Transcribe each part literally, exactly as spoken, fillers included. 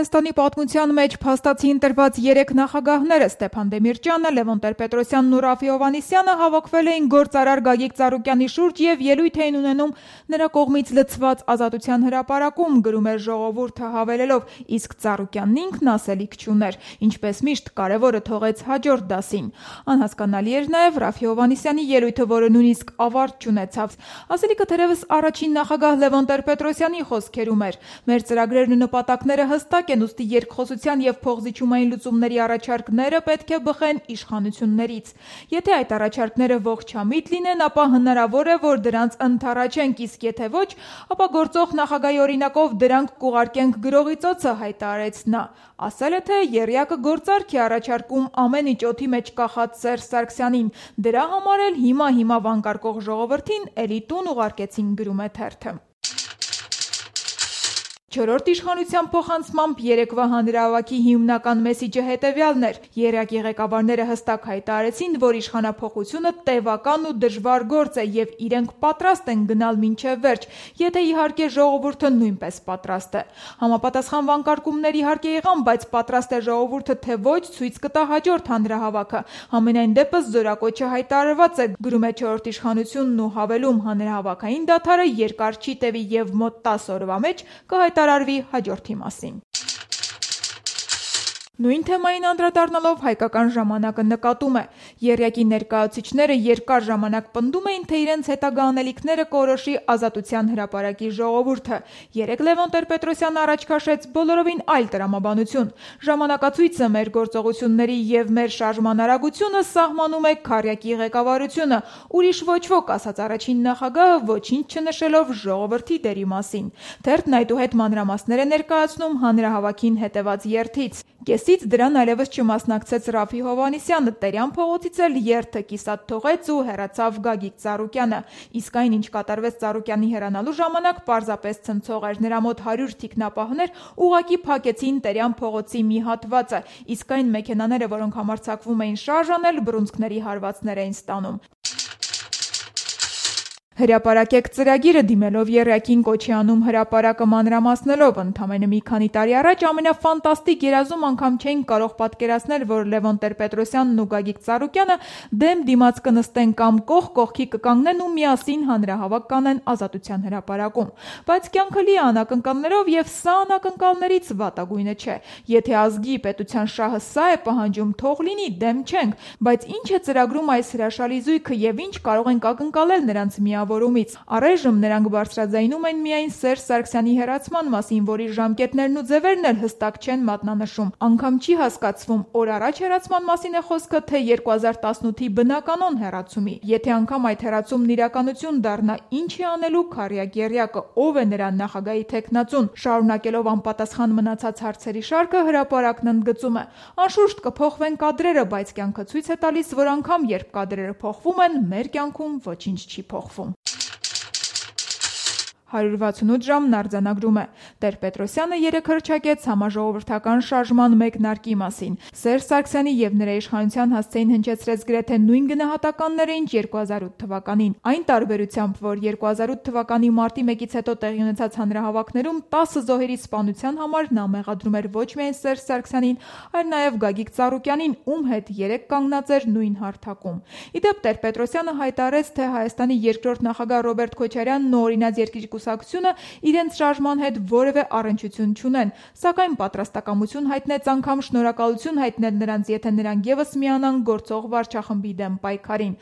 Հայաստանի պատմության մեջ փաստացի ընտրված երեք նախագահները Ստեփան Դեմիրճյանը, Լևոն Տեր-Պետրոսյանն ու Ռաֆի Հովհաննիսյանը հավաքվել էին գործարար Գագիկ Ծառուկյանի շուրջ եւ ելույթ էին ունենում նրա կողմից լցված Ազատության հրապարակում, գրում էր ժողովուրդը հավելելով, իսկ Ծառուկյանն ինքն ասելիք չուներ, ինչպես միշտ կարևորը թողեց հաջորդ դասին։ Անհասկանալի էր նաեւ Ռաֆի Հովհաննիսյանի ելույթը, որը նույնիսկ ավարտ չունեցավ։ Ասելիքը թերևս առաջին նախագահ Լևոն Տեր-Պետրոսյանի խոսքերում էր։ Մեր ծրագրերն ու նպատակները հստակ են, ուստի երկխոսության եւ փողզիջումային լուծումների առաջարկները պետք է բխեն իշխանություններից։ Եթե այդ առաջարկները ողջամիտ լինեն, ապա հնարավոր է, որ դրանց ընդառաջենք, իսկ եթե ոչ, ապա գործող նախագահի օրինակով դրանք կուղարկենք գրողի ծոցը, հայտարարեց նա։ Ասել է, թե եռյակը գործարք է առաջարկում ամեն ինչ օդի մեջ կախած Սերժ Սարգսյանին։ Դրա համար էլ հիմա հիմա վանկարկող ժողովրդին էլի տուն ուղարկեցին, գրում է թերթը։ Չորրորդ իշխանության փոխանցմամբ երեկվա հանրահավաքի հիմնական մեսիջը հետևյալն էր. Եռյակի ղեկավարները հստակ հայտարարեցին, որ իշխանափոխությունը տևական ու դժվար գործ է եւ իրենք պատրաստ են գնալ մինչեւ վերջ, եթե իհարկե ժողովուրդը նույնպես պատրաստ է։ Համապատասխան վանկարկումներ իհարկե եղան, բայց պատրաստ է ժողովուրդը թե ոչ, ցույց կտա հաջորդ հանրահավաքը։ Համենայն դեպս զորակոչը հայտարարված է, գրում է չորրորդ իշխանությունն ու հավելում, հանրահավաքային դադարը երկար չի տևի եւ մոտ տասը օրվա մեջ կհայտարարվի հաջորդի մասին։ Նույն թեմային անդրադառնալով Հայկական ժամանակը նկատում է. Եռյակի ներկայացուցիչները երկար ժամանակ պնդում էին, թե իրենց հետագա անելիքները կորոշի Ազատության հրապարակի ժողովուրդը։ Երեկ Լևոն Տեր-Պետրոսյանը առաջ քաշեց բոլորովին այլ տրամաբանություն։ Ժամանակացույցը մեր գործողությունների եւ մեր շարժման արագությունը սահմանում է քառյակի ղեկավարությունը, ուրիշ ոչ ոք, ասաց առաջին նախագահը, ոչինչ չնշելով ժողովրդի դերի մասին։ Թերթն այդուհետ մանրամասներ է ներկայացնում հանրահավաքին հետևած երթից։ Կեսից դրան այլևս չմասնակցեց Ռաֆի Հովհաննիսյանը, Տերյան փողոցից էլ երթը կիսատ թողեց ու հեռացավ Գագիկ Ծառուկյանը։ Իսկ այն, ինչ կատարվեց Ծառուկյանի հեռանալու ժամանակ, պարզապես ցնցող էր։ Նրա մոտ հարյուր թիկնապահներ ուղղակի փակեցին Տերյան փողոցի մի հատվածը, իսկ այն մեքենաները, որոնք համարձակվում էին շարժ անել, բռունցքների հարվածներ էին ստանում։ Հրապարակեք ծրագիրը դիմելով եռյակին կոչի անում հրապարակը մանրամասնելով, ընդամենը մի քանի տարի առաջ ամենաֆանտաստիկ երազում անգամ չէին կարող պատկերացնել, որ Լևոն Տեր-Պետրոսյանն ու Գագիկ Ծառուկյանը դեմ դիմաց կնստեն կամ կողք կողքի կկանգնեն ու միասին հանրահավաք կանեն Ազատության հրապարակում։ Բայց կյանքը լի է անակնկալներով եւ սա անակնկալներից վատագույնը չէ։ Եթե ազգի պետության շահը սա է պահանջում, թող լինի, դեմ չենք, բայց ինչ է ծրագրում այս հրաշալի զույգը եւ ինչ կարող ենք ակնկալել նրանց միավորումից։ Առայժմ նրանք բարձրաձայնում են միայն Սերժ Սարգսյանի հեռացման մասին, որի ժամկետներն ու ձևերն էլ հստակ չեն մատնանշում։ Անգամ չի հասկացվում, օր առաջ հեռացման մասին է խոսքը, թե երկու հազար տասնութի բնականոն հեռացումի։ Եթե անգամ այդ հեռացումն իրականություն դառնա, ինչ է անելու քառյակ եռյակը, ով է նրան նախագահի թեկնածուն։ Շարունակելով անպատասխան մնացած հարցերի շարքը, հրապարակն ընդգծում է. Անշուշտ կփոխվեն կադրերը, բայց կյանքը ցույց է տալիս, որ անգամ երբ կադրերը փոխվում են, մեր կյանքում ոչինչ չի փոխվում։ հարյուր վաթսունութ ժամն արձանագրում է. Տեր-Պետրոսյանը երեկ հռչակեց համաժողովրդական շարժման մեկնարկի մասին։ Սերժ Սարգսյանի եւ նրա իշխանության հասցեին հնչեցրեց գրեթե նույն գնահատականները, ինչ երկու հազար ութ թվականին։ Այն տարբերությամբ, որ երկու հազար ութ թվականի մարտի մեկից հետո տեղի ունեցած հանրահավաքներում տասը զոհերի սպանության համար նա մեղադրում էր ոչ միայն Սերժ Սարգսյանին, այլ նաեւ Գագիկ Ծառուկյանին, ում հետ երեկ կանգնած էր նույն հարթակում։ Իդեպ Տեր-Պետրոսյանը հայտարարեց, թե Հայաստանի երկրորդ նախագահ Ռոբերտ Քոչարյանն ու Օրինաց երկիր կուսակցությունը իրենց շարժման հետ որևէ առնչություն չունեն, սակայն պատրաստակամություն հայտնեց անգամ շնորհակալություն հայտնել նրանց, եթե նրանք եւս միանան գործող վարչախմբի դեմ պայքարին։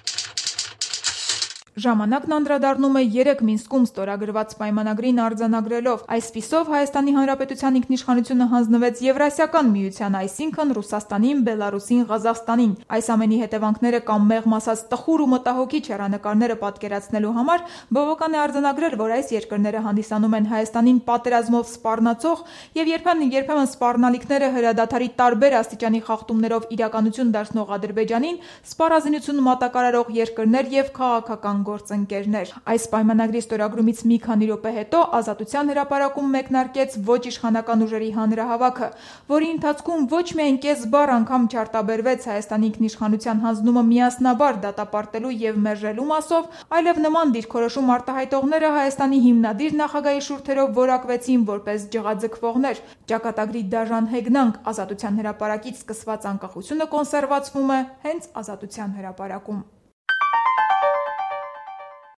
Ժամանակն անդրադառնում է երեք Մինսկում ստորագրված պայմանագրին արձանագրելով. Այսպիսով Հայաստանի Հանրապետության ինքնիշխանությունը հանձնվեց Եվրասիական միության, այսինքն Ռուսաստանին, Բելարուսին, Ղազախստանին։ Այս ամենի հետևանքները կամ մեղմ ասած տխուր ու մտահոգիչ հեռանկարները պատկերացնելու համար բավական է արձանագրել, որ այս երկրները հանդիսանում են Հայաստանին պատերազմով սպառնացող եւ երբեմն երբեմն սպառնալիքները հրադադարի տարբեր աստիճանի խախտումներով իրականություն դարձնող Ադրբեջանին սպառազինություն մատակարարող երկրներ եւ քաղաքական գործընկերներ։ Այս պայմանագրի ստորագրումից մի քանի րոպե հետո Ազատության հրապարակում մեկնարկեց ոչ իշխանական ուժերի հանրահավաքը, որի ընթացքում ոչ միայն կես բառ անգամ չարտաբերվեց Հայաստանի ինքնիշխանության հանձնումը միասնաբար դատապարտելու և մերժելու մասով, այլև նման դիրքորոշում արտահայտողները Հայաստանի հիմնադիր նախագահի շուրթերով որակվեցին որպես ջղաձգվողներ։ Ճակատագրի դաժան հեգնանք, Ազատության հրապարակից սկսված անկախությունը կոնսերվացվում է հենց Ազատության հրապարակում։